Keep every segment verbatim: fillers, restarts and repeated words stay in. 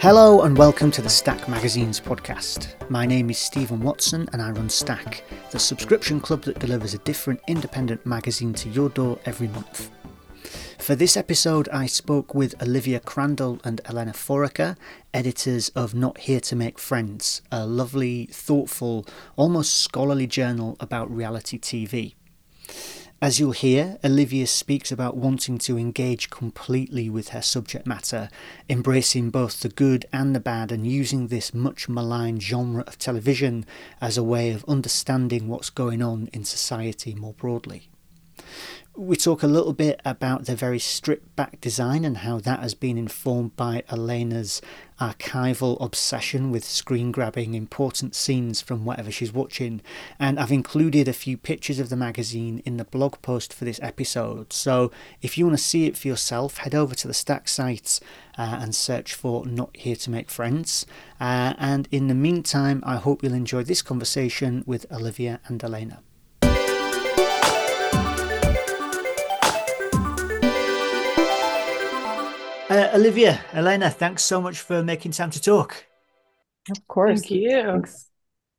Hello and welcome to the Stack Magazines podcast. My name is Stephen Watson and I run Stack, the subscription club that delivers a different independent magazine to your door every month. For this episode, I spoke with Olivia Crandall and Elena Foraker, editors of Not Here to Make Friends, a lovely, thoughtful, almost scholarly journal about reality T V. As you'll hear, Olivia speaks about wanting to engage completely with her subject matter, embracing both the good and the bad and using this much maligned genre of television as a way of understanding what's going on in society more broadly. We talk a little bit about the very stripped back design and how that has been informed by Elena's archival obsession with screen grabbing important scenes from whatever she's watching, and I've included a few pictures of the magazine in the blog post for this episode, so if you want to see it for yourself, head over to the Stack site uh, and search for Not Here to Make Friends, uh, and in the meantime I hope you'll enjoy this conversation with Olivia and Elena. Uh, Olivia, Elena, thanks so much for making time to talk. Of course. Thank you. Thanks.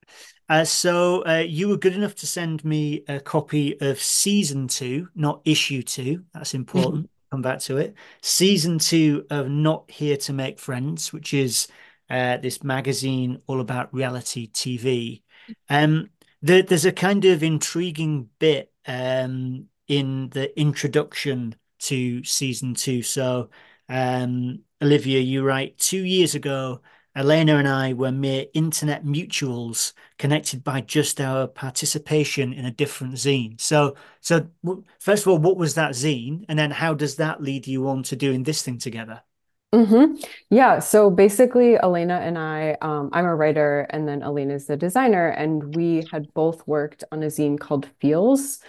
Uh, so uh, you were good enough to send me a copy of season two, not issue two. That's important. Mm-hmm. Come back to it. Season two of Not Here to Make Friends, which is uh, this magazine all about reality T V. Um, there, there's a kind of intriguing bit um, in the introduction to season two. So Um, Olivia, you write, two years ago, Elena and I were mere internet mutuals connected by just our participation in a different zine. So, so first of all, what was that zine? And then how does that lead you on to doing this thing together? Mm-hmm. Yeah. So basically, Elena and I, um, I'm a writer, and then Elena's the designer, and we had both worked on a zine called Feels.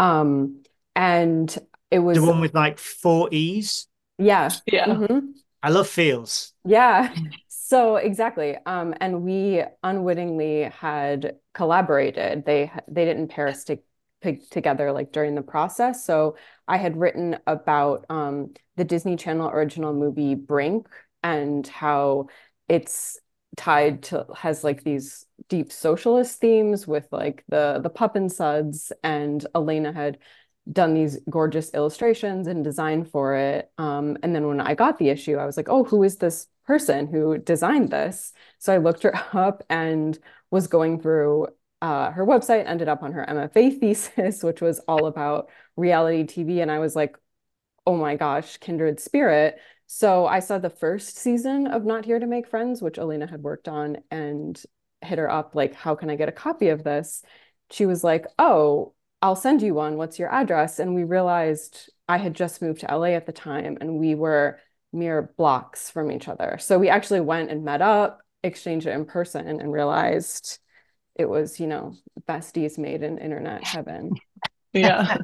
Um, and it was the one with like four E's. Yeah. Yeah. Mm-hmm. I love Feels. Yeah. So exactly. Um, and we unwittingly had collaborated. They they didn't pair us to, to, together like during the process. So I had written about um, the Disney Channel original movie Brink and how it's tied to has like these deep socialist themes with like the the Pup and Suds, and Elena had done these gorgeous illustrations and design for it. Um, and then when I got the issue, I was like, oh, who is this person who designed this? So I looked her up and was going through uh, her website, ended up on her M F A thesis, which was all about reality T V. And I was like, oh my gosh, kindred spirit. So I saw the first season of Not Here to Make Friends, which Elena had worked on, and hit her up like, how can I get a copy of this? She was like, oh, I'll send you one. What's your address? And we realized I had just moved to L A at the time and we were mere blocks from each other. So we actually went and met up, exchanged it in person, and realized it was, you know, besties made in internet heaven. Yeah.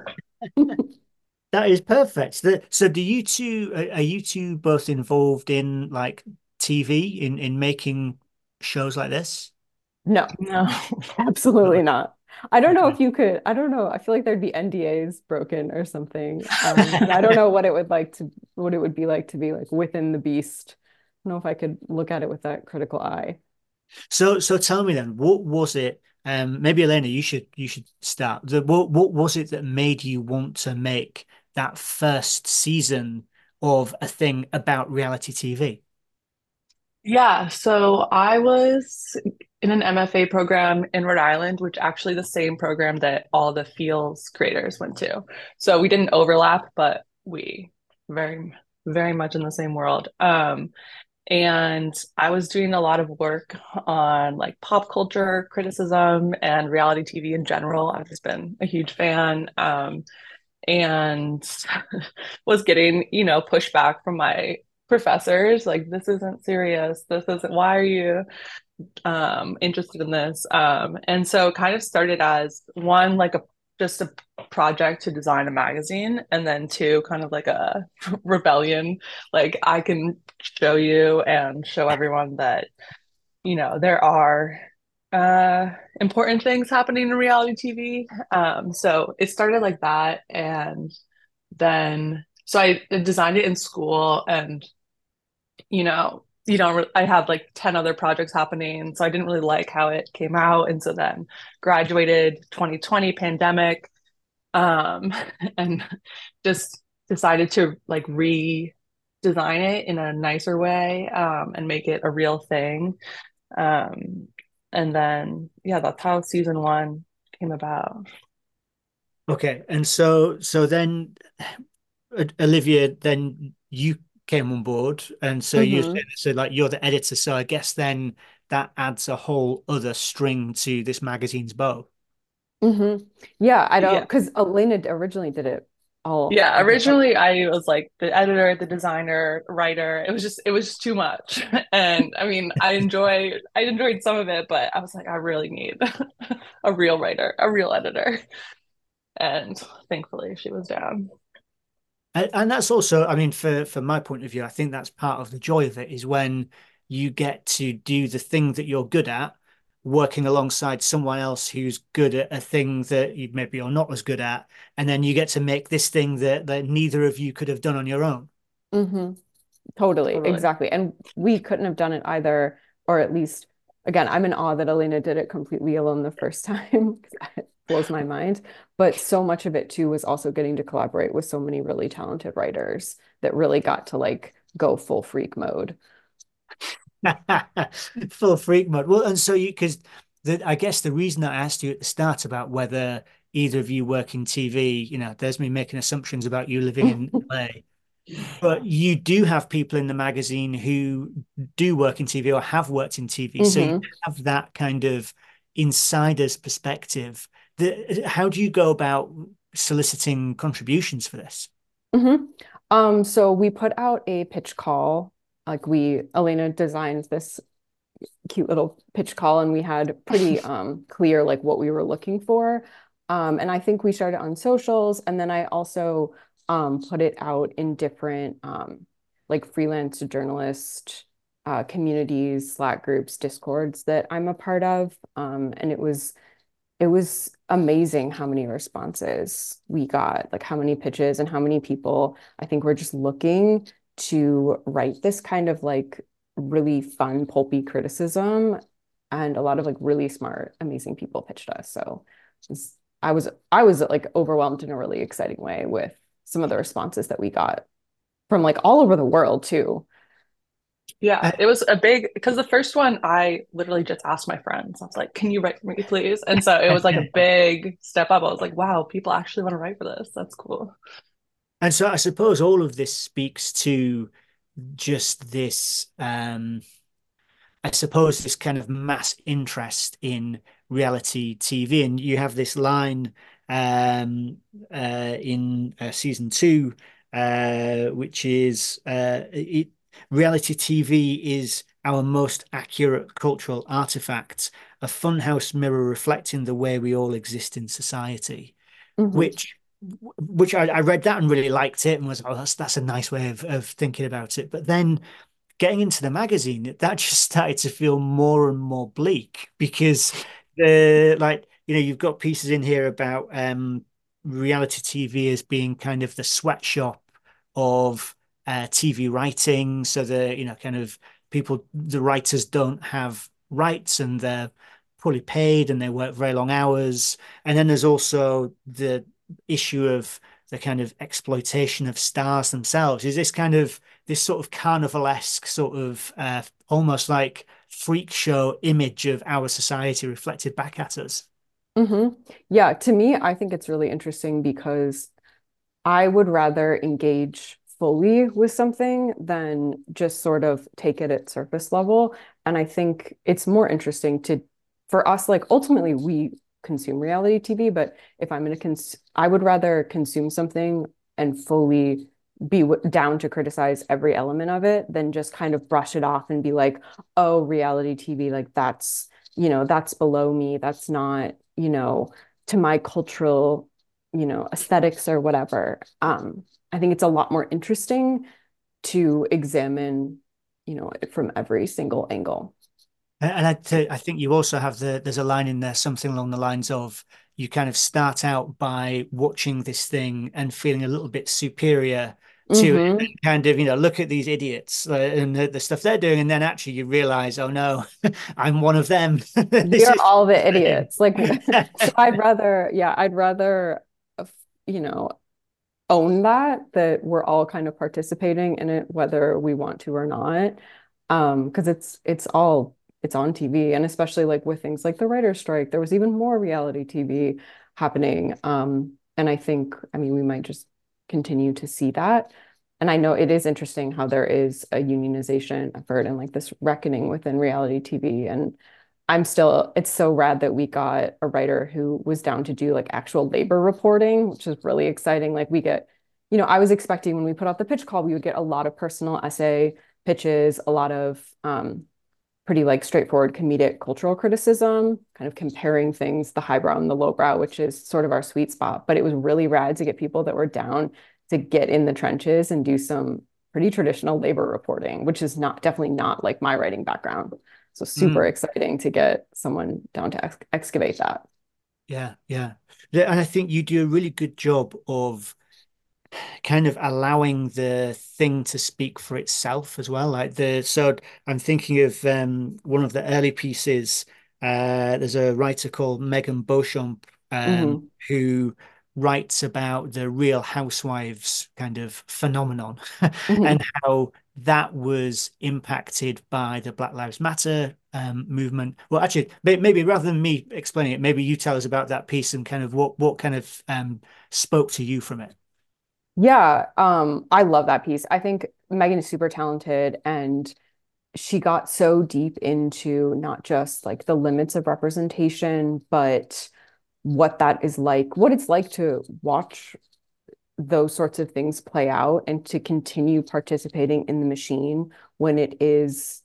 That is perfect. So do you two, are you two both involved in like T V, in, in making shows like this? No, No. absolutely not. I don't know Okay. if you could, I don't know. I feel like there'd be N D As broken or something. Um, and I don't know what it would like to, what it would be like to be like within the beast. I don't know if I could look at it with that critical eye. So, so tell me then, what was it? Um, maybe Elena, you should you should start. The, what what was it that made you want to make that first season of a thing about reality T V? Yeah. So I was in an M F A program in Rhode Island, which actually the same program that all the Feels creators went to. So we didn't overlap, but we very, very much in the same world. Um, and I was doing a lot of work on like pop culture criticism and reality T V in general. I've just been a huge fan. Um, and was getting, you know, pushback from my professors like, this isn't serious. This isn't, why are you um, interested in this? Um, and so it kind of started as one, like a just a project to design a magazine, and then two, kind of like a rebellion. Like, I can show you and show everyone that, you know, there are uh important things happening in reality T V. Um, so it started like that, and then so I designed it in school, and you know, you know, I had like ten other projects happening. So I didn't really like how it came out. And so then graduated twenty twenty pandemic, um, and just decided to like redesign it in a nicer way, um, and make it a real thing. Um, and then, yeah, that's how season one came about. Okay, and so so then O- Olivia, then you came on board, and so you said Mm-hmm. so like you're the editor. So I guess then that adds a whole other string to this magazine's bow. Mm-hmm. Yeah, I don't Yeah. because Elena originally did it all. Yeah, The, originally I was like the editor, the designer, writer. It was just it was just too much. And I mean, I enjoy I enjoyed some of it, but I was like, I really need a real writer, a real editor. And thankfully she was down. And, and that's also, I mean, for for my point of view, I think that's part of the joy of it is when you get to do the thing that you're good at, working alongside someone else who's good at a thing that you maybe are not as good at, and then you get to make this thing that that neither of you could have done on your own. mm-hmm. Totally, Totally. exactly. And we couldn't have done it either, or at least, again, I'm in awe that Elena did it completely alone the first time. It blows my mind. But so much of it too was also getting to collaborate with so many really talented writers that really got to like go full freak mode. Full freak mode. Well, and so you, because the, I guess the reason I asked you at the start about whether either of you work in T V, you know, there's me making assumptions about you living in L A, but you do have people in the magazine who do work in T V or have worked in T V. So you hmm have that kind of insider's perspective. The, how do you go about soliciting contributions for this? hmm Um, so we put out a pitch call. Like we, Elena designed this cute little pitch call and we had pretty um clear like what we were looking for. Um, and I think we shared it on socials and then I also um put it out in different um like freelance journalist uh communities, Slack groups, Discords that I'm a part of. Um, and it was it was amazing how many responses we got, like how many pitches and how many people I think were just looking to write this kind of like really fun, pulpy criticism. And a lot of like really smart, amazing people pitched us. So it was, I was I was like overwhelmed in a really exciting way with some of the responses that we got from like all over the world too. Yeah, Uh, it was a big because the first one I literally just asked my friends. I was like, "Can you write for me, please?" And so it was like a big step up. I was like, "Wow, people actually want to write for this. That's cool." and so I suppose all of this speaks to just this um I suppose this kind of mass interest in reality T V, and you have this line um, uh, in uh, season two, uh, which is uh, it, reality T V is our most accurate cultural artifact, a funhouse mirror reflecting the way we all exist in society, hmm which which I, I read that and really liked it and was, oh, that's that's a nice way of, of thinking about it. But then getting into the magazine, that just started to feel more and more bleak because the like, you know, you've got pieces in here about um reality T V as being kind of the sweatshop of uh, T V writing. So the, you know, kind of people, the writers don't have rights and they're poorly paid and they work very long hours. And then there's also the issue of the kind of exploitation of stars themselves. Is this kind of this sort of carnivalesque sort of uh, almost like freak show image of our society reflected back at us? hmm Yeah, to me, I think it's really interesting because I would rather engage fully with something than just sort of take it at surface level. And I think it's more interesting to, for us, like ultimately we consume reality T V, but if I'm going to cons, I would rather consume something and fully be w down to criticize every element of it than just kind of brush it off and be like, oh, reality T V, like that's, you know, that's below me. That's not, you know, to my cultural you know, aesthetics or whatever. Um, I think it's a lot more interesting to examine, you know, it from every single angle. And I, th- I think you also have the, there's a line in there, something along the lines of you kind of start out by watching this thing and feeling a little bit superior to it Mm-hmm. and kind of, you know, look at these idiots uh, and the, the stuff they're doing. And then actually you realize, oh no, I'm one of them. We This are is all the the same. idiots. Like, so I'd rather, yeah, I'd rather, uh, you know, own that, that we're all kind of participating in it, whether we want to or not. Um, because it's it's all it's on T V, and especially like with things like the writer's strike, there was even more reality T V happening. Um, and I think, I mean, we might just continue to see that. And I know it is interesting how there is a unionization effort and like this reckoning within reality T V. And I'm still, it's so rad that we got a writer who was down to do like actual labor reporting, which is really exciting. Like we get, you know, I was expecting when we put out the pitch call, we would get a lot of personal essay pitches, a lot of um, pretty like straightforward comedic cultural criticism, kind of comparing things, the highbrow and the lowbrow, which is sort of our sweet spot. But it was really rad to get people that were down to get in the trenches and do some pretty traditional labor reporting, which is not definitely not like my writing background. So super Mm, exciting to get someone down to ex excavate that. yeah, yeah. Yeah, and I think you do a really good job of kind of allowing the thing to speak for itself as well. Like the so I'm thinking of um, one of the early pieces. Uh, there's a writer called Megan Beauchamp um, Hmm. who writes about the Real Housewives kind of phenomenon and Hmm. how that was impacted by the Black Lives Matter um, movement. Well, actually, maybe rather than me explaining it, maybe you tell us about that piece and kind of what what kind of um, spoke to you from it. Yeah, um, I love that piece. I think Megan is super talented and she got so deep into not just like the limits of representation, but what that is like, what it's like to watch those sorts of things play out and to continue participating in the machine when it is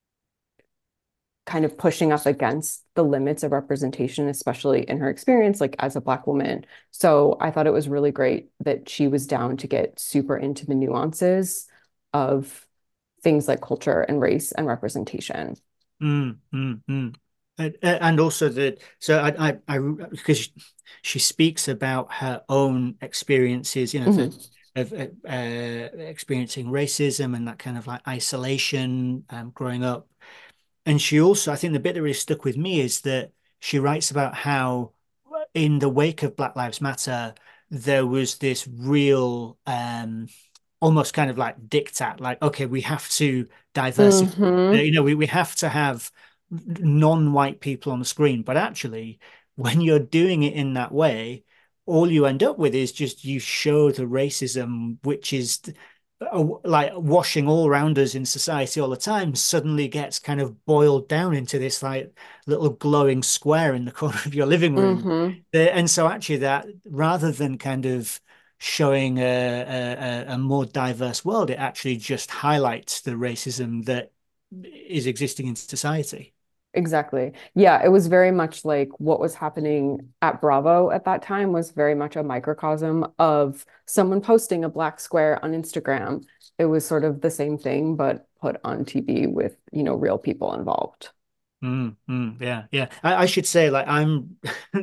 kind of pushing up against the limits of representation, especially in her experience, like as a Black woman. So I thought it was really great that she was down to get super into the nuances of things like culture and race and representation. Mm, mm, mm. And, and also that, so I, I, I, because she speaks about her own experiences, you know, the, Mhm. of uh, uh, experiencing racism and that kind of like isolation um, growing up. And she also, I think the bit that really stuck with me is that she writes about how in the wake of Black Lives Matter, there was this real, um, almost kind of like diktat, like, okay, we have to diversify, uh, Hmm. you know, we, we have to have non-white people on the screen. But actually, when you're doing it in that way, all you end up with is just you show the racism, which is uh, like washing all around us in society all the time, suddenly gets kind of boiled down into this like little glowing square in the corner of your living room. Hmm. Uh, And so actually that rather than kind of showing a, a, a more diverse world, it actually just highlights the racism that is existing in society. Exactly. Yeah, it was very much like what was happening at Bravo at that time was very much a microcosm of someone posting a black square on Instagram. It was sort of the same thing, but put on T V with, you know, real people involved. Mm, mm, yeah, yeah. I, I should say, like, I'm,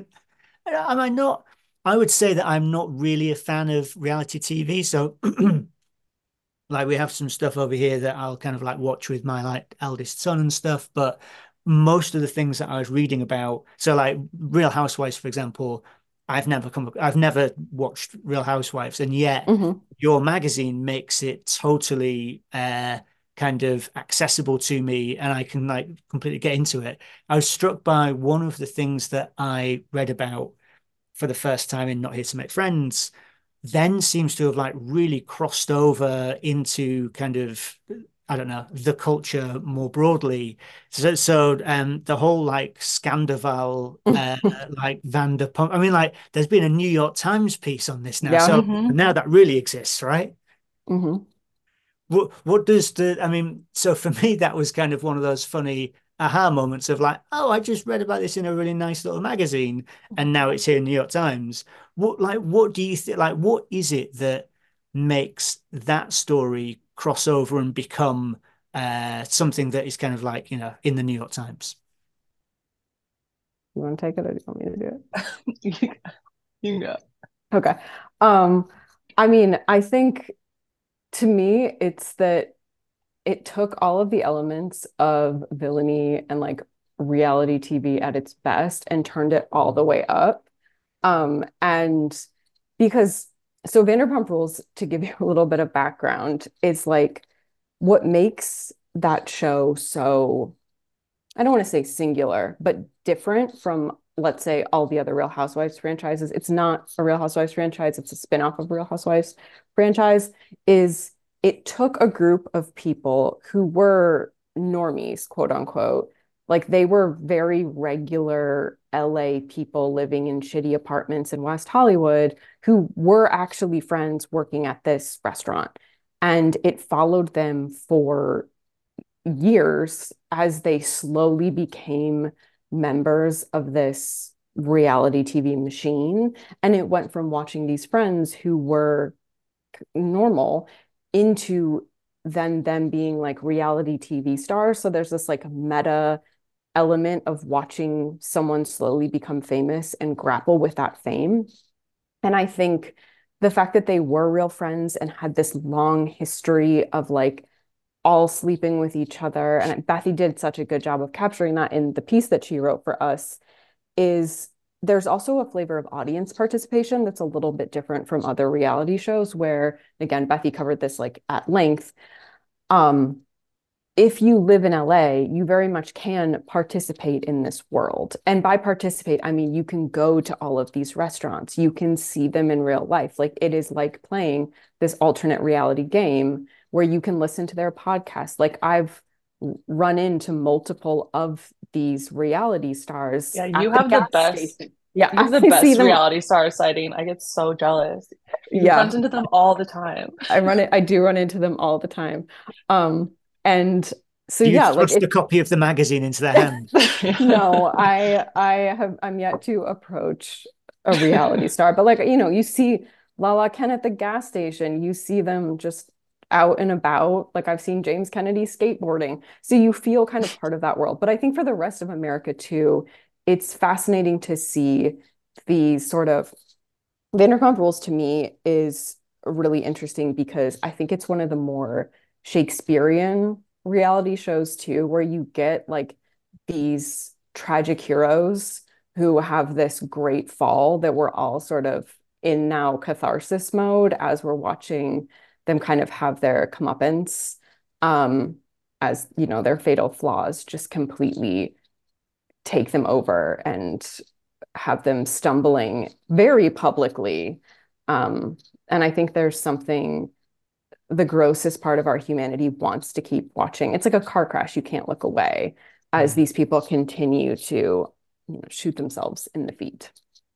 am I not? I would say that I'm not really a fan of reality T V. So, like, we have some stuff over here that I'll kind of like watch with my like eldest son and stuff. But most of the things that I was reading about, so like Real Housewives, for example, I've never come, I've never watched Real Housewives, and yet Hmm. your magazine makes it totally uh kind of accessible to me and I can like completely get into it. I was struck by one of the things that I read about for the first time in Not Here to Make Friends, then seems to have like really crossed over into kind of I don't know the culture more broadly. So, so um, the whole like Scandival, uh, like Vanderpump. I mean, like there's been a New York Times piece on this now. Yeah. So Hmm. now that really exists, right? Hmm. What what does the I mean, so for me that was kind of one of those funny aha moments of like, oh, I just read about this in a really nice little magazine and now it's here in New York Times. What like what do you think like what is it that makes that story cross over and become uh something that is kind of like, you know, in the New York Times? You want to take it or do you want me to do it? You can go. Okay. Um, I mean, I think To me, it's that it took all of the elements of villainy and like reality T V at its best and turned it all the way up. Um, and because so Vanderpump Rules, to give you a little bit of background, is like what makes that show so, I don't want to say singular, but different from, let's say, all the other Real Housewives franchises. It's not a Real Housewives franchise, it's a spin-off of Real Housewives franchise, is it took a group of people who were normies, quote unquote. Like they were very regular L A people living in shitty apartments in West Hollywood who were actually friends working at this restaurant. And it followed them for years as they slowly became members of this reality T V machine. And it went from watching these friends who were normal into then them being like reality T V stars. So there's this like meta element of watching someone slowly become famous and grapple with that fame. And I think the fact that they were real friends and had this long history of like all sleeping with each other. And Bethy did such a good job of capturing that in the piece that she wrote for us, is there's also a flavor of audience participation that's a little bit different from other reality shows where, again, Bethy covered this like at length. Um, if you live in L A, you very much can participate in this world. And by participate, I mean, you can go to all of these restaurants, you can see them in real life. Like it is like playing this alternate reality game where you can listen to their podcast. Like I've run into multiple of these reality stars Yeah, at you the have the gas best, station. Yeah, you have the I see best them. reality star sighting. I get so jealous. You Yeah, run into them all the time. I run it. I do run into them all the time. Um, and so Do you yeah, like thrust a it. copy of the magazine into their hand? No, I I have I'm yet to approach a reality star, but like you know, you see Lala Ken at the gas station, you see them just out and about. Like I've seen James Kennedy skateboarding. So you feel kind of part of that world. But I think for the rest of America too, it's fascinating to see the sort of Vanderpump Rules to me is really interesting because I think it's one of the more Shakespearean reality shows too, where you get like these tragic heroes who have this great fall that we're all sort of in now catharsis mode as we're watching them kind of have their comeuppance, um, as you know, their fatal flaws just completely take them over and have them stumbling very publicly. Um, and I think there's something, the grossest part of our humanity wants to keep watching. It's like a car crash. You can't look away as Mm. these people continue to, you know, shoot themselves in the feet.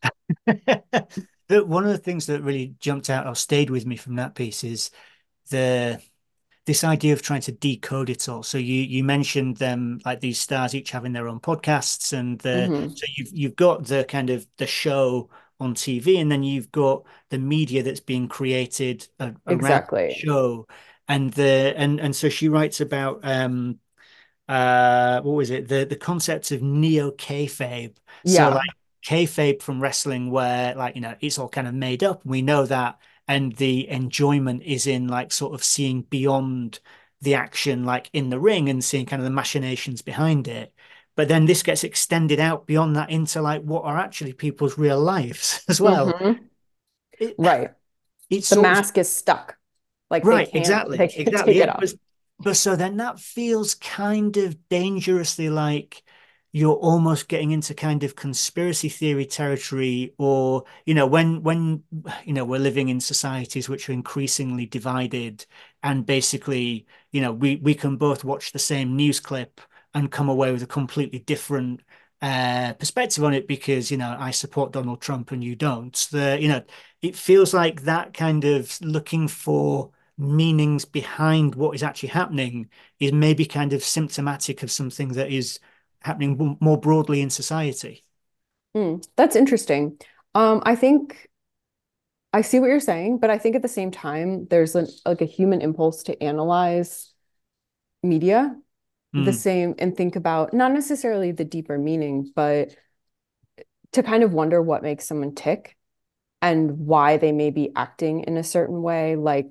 But one of the things that really jumped out or stayed with me from that piece is the this idea of trying to decode it all. So you you mentioned them like these stars each having their own podcasts, and the Mm-hmm. so you've you've got the kind of the show on T V, and then you've got the media that's being created a, around the Exactly. show, and the and and so she writes about um uh what was it, the the concept of neo kayfabe. So Yeah. like kayfabe from wrestling, where like you know it's all kind of made up, and we know that, and the enjoyment is in like sort of seeing beyond the action, like in the ring, and seeing kind of the machinations behind it. But then this gets extended out beyond that into like what are actually people's real lives as well. Mm-hmm. It, Right. it's The sort of mask is stuck. Like they right, can't, they exactly, can't exactly. take it Yeah, off. but but so then that feels kind of dangerously like you're almost getting into kind of conspiracy theory territory, or you know, when when you know we're living in societies which are increasingly divided, and basically, you know, we we can both watch the same news clip and come away with a completely different uh perspective on it because you know I support Donald Trump and you don't. The you know, it feels like that kind of looking for meanings behind what is actually happening is maybe kind of symptomatic of something that is happening more broadly in society. Mm, that's interesting. Um, I think I see what you're saying, but I think at the same time, there's an, like a human impulse to analyze media the Mm, same and think about not necessarily the deeper meaning, but to kind of wonder what makes someone tick and why they may be acting in a certain way. Like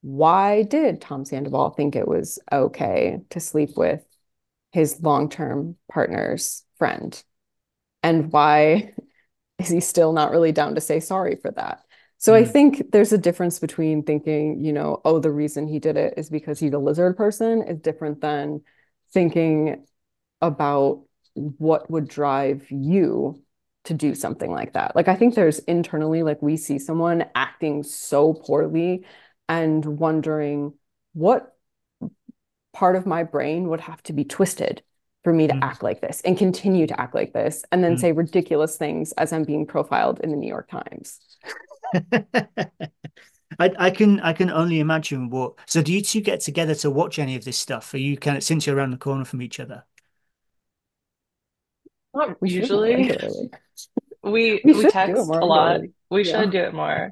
why did Tom Sandoval think it was okay to sleep with his long-term partner's friend? And why is he still not really down to say sorry for that? So I Mm. think there's a difference between thinking, you know, oh, the reason he did it is because he's a lizard person is different than thinking about what would drive you to do something like that. Like I think there's internally, like we see someone acting so poorly and wondering what part of my brain would have to be twisted for me to Mm. act like this and continue to act like this and then Mm. say ridiculous things as I'm being profiled in the New York Times. I, I can I can only imagine what. So do you two get together to watch any of this stuff? Are you kind of since you're around the corner from each other? Not We should more usually. regularly. We We we should do it text more a lot. regularly. We should Yeah. do it more.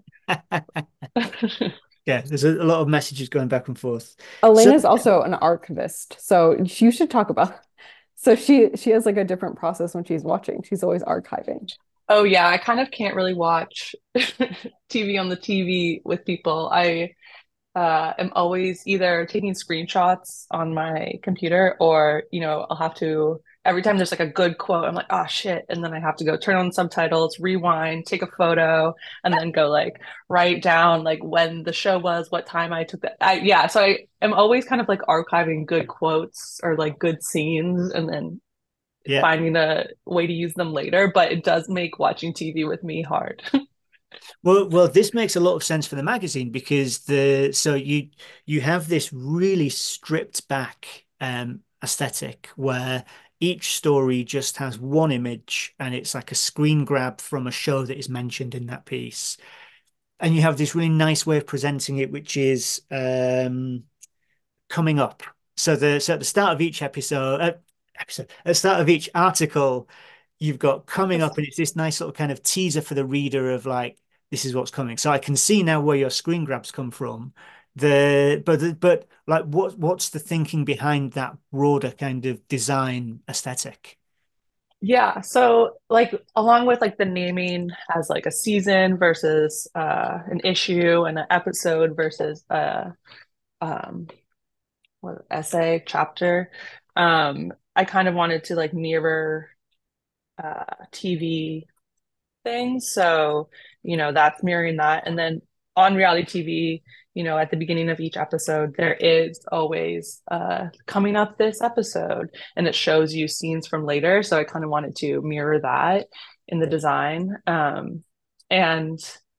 Yeah, there's a, a lot of messages going back and forth. So Elena's also an archivist, so you should talk about. So she she has like a different process when she's watching. She's always archiving. Oh yeah, I kind of can't really watch T V on the T V with people. I uh, am always either taking screenshots on my computer or, you know, I'll have to, every time there's like a good quote, I'm like, oh shit. And then I have to go turn on subtitles, rewind, take a photo, and then go like write down like when the show was, what time I took that. I, yeah. So I am always kind of like archiving good quotes or like good scenes and then yeah, finding a way to use them later. But it does make watching T V with me hard. well, well, this makes a lot of sense for the magazine because the so you you have this really stripped back um aesthetic where each story just has one image and it's like a screen grab from a show that is mentioned in that piece. And you have this really nice way of presenting it, which is um coming up. So the so at the start of each episode, uh, episode at the start of each article, you've got coming up, and it's this nice little kind of teaser for the reader of like this is what's coming. So I can see now where your screen grabs come from. The but but like what what's the thinking behind that broader kind of design aesthetic? Yeah, so like along with like the naming as like a season versus uh an issue and an episode versus a um what essay chapter, um I kind of wanted to like mirror uh T V things. So, you know, that's mirroring that. And then on reality T V, you know, at the beginning of each episode, there is always uh, coming up this episode and it shows you scenes from later. So I kind of wanted to mirror that in the design. Um, and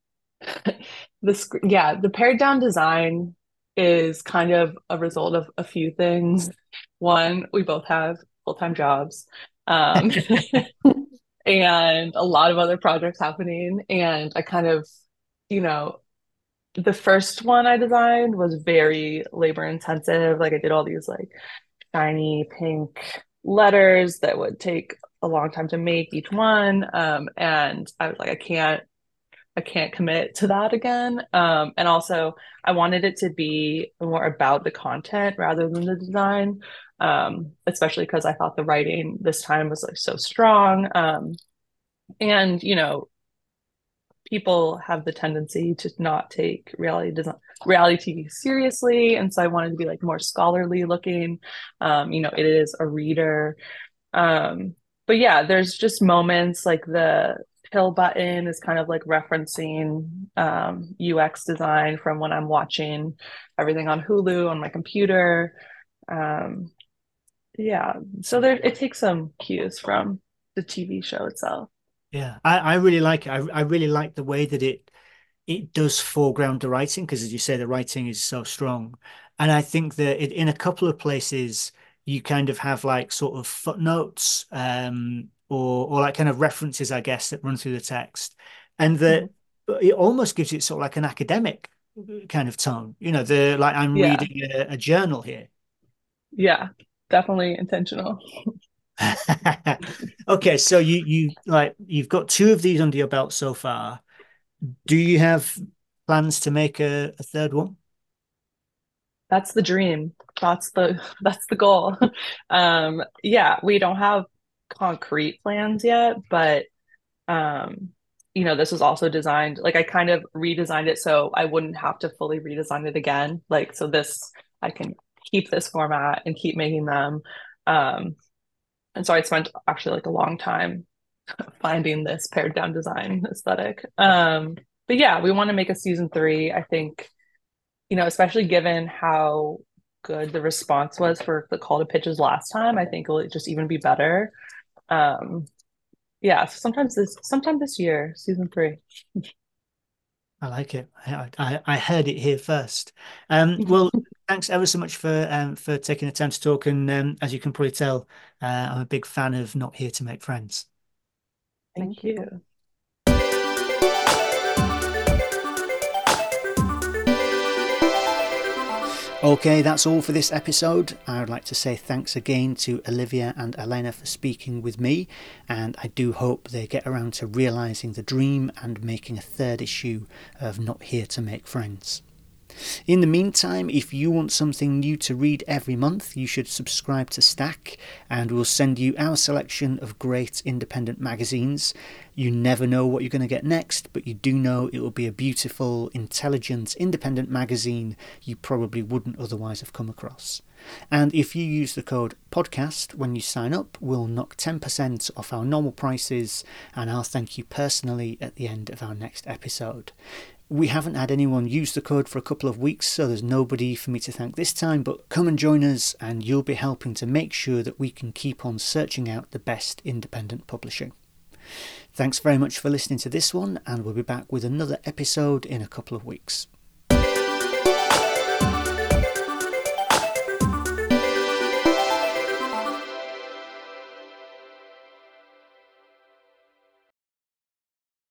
this, yeah, the pared down design is kind of a result of a few things. One, we both have full-time jobs. Um, and a lot of other projects happening. And I kind of, you know, the first one I designed was very labor intensive. Like I did all these like shiny pink letters that would take a long time to make each one. Um, and I was like, I can't, I can't commit to that again. Um, and also I wanted it to be more about the content rather than the design. Um, especially because I thought the writing this time was like so strong. Um, and you know, people have the tendency to not take reality design, reality T V seriously, and so I wanted to be like more scholarly looking. Um, you know, it is a reader, um, but yeah, there's just moments like the pill button is kind of like referencing um, U X design from when I'm watching everything on Hulu on my computer. Um, yeah, so there it takes some cues from the T V show itself. Yeah, I, I really like it. I, I really like the way that it it does foreground the writing because, as you say, the writing is so strong. And I think that it, in a couple of places, you kind of have like sort of footnotes um, or or like kind of references, I guess, that run through the text, and that Mhm. it almost gives it sort of like an academic kind of tone. You know, the like I'm Yeah, reading a, a journal here. yeah, definitely intentional. Okay, so you you like you've got two of these under your belt so far. Do you have plans to make a, a third one? That's the dream. That's the that's the goal. Um, yeah, we don't have concrete plans yet, but um, you know, this was also designed, like I kind of redesigned it so I wouldn't have to fully redesign it again. Like, so this, I can keep this format and keep making them. Um, and so I spent actually like a long time finding this pared down design aesthetic. Um, but yeah, we want to make a season three. I think, you know, especially given how good the response was for the call to pitches last time, I think it'll just even be better. Um, yeah, so sometimes this, sometime this year, season three. I like it. I, I, I heard it here first. Um, well, thanks ever so much for um, for taking the time to talk. And um, as you can probably tell, uh, I'm a big fan of Not Here to Make Friends. Thank, Thank you. you. Okay, that's all for this episode. I would like to say thanks again to Olivia and Elena for speaking with me, and I do hope they get around to realising the dream and making a third issue of Not Here to Make Friends. In the meantime, if you want something new to read every month, you should subscribe to Stack, and we'll send you our selection of great independent magazines. You never know what you're going to get next, but you do know it will be a beautiful, intelligent, independent magazine you probably wouldn't otherwise have come across. And if you use the code podcast when you sign up, we'll knock ten percent off our normal prices, and I'll thank you personally at the end of our next episode. We haven't had anyone use the code for a couple of weeks, so there's nobody for me to thank this time, but come and join us and you'll be helping to make sure that we can keep on searching out the best independent publishing. Thanks very much for listening to this one, and we'll be back with another episode in a couple of weeks.